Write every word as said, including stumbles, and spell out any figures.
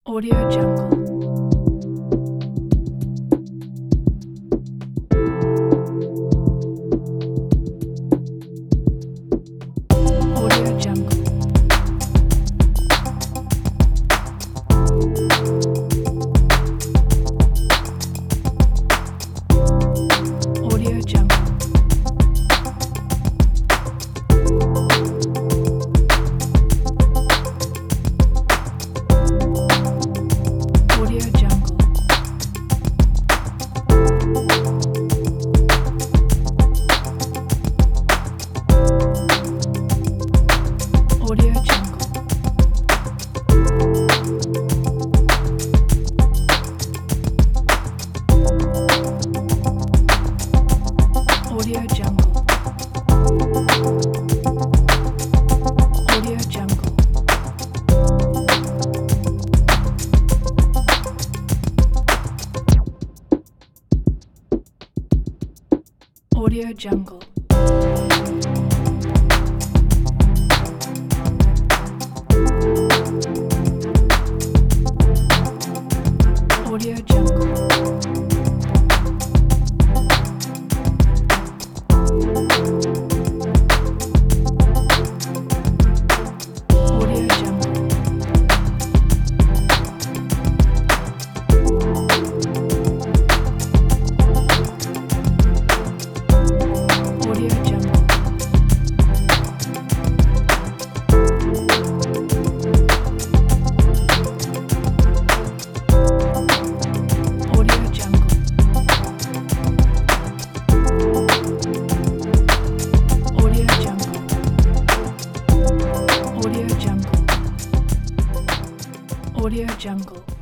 Audio Jungle. Audio Jungle. Audio Jungle. Audio Jungle. Audio Jungle. Audio Jungle. Audio Jungle. Audio Jungle. Audio Jungle. Audio Jungle. Audio Jungle. Audio Jungle. Audio Jungle. Audio Jungle. Audio Jungle.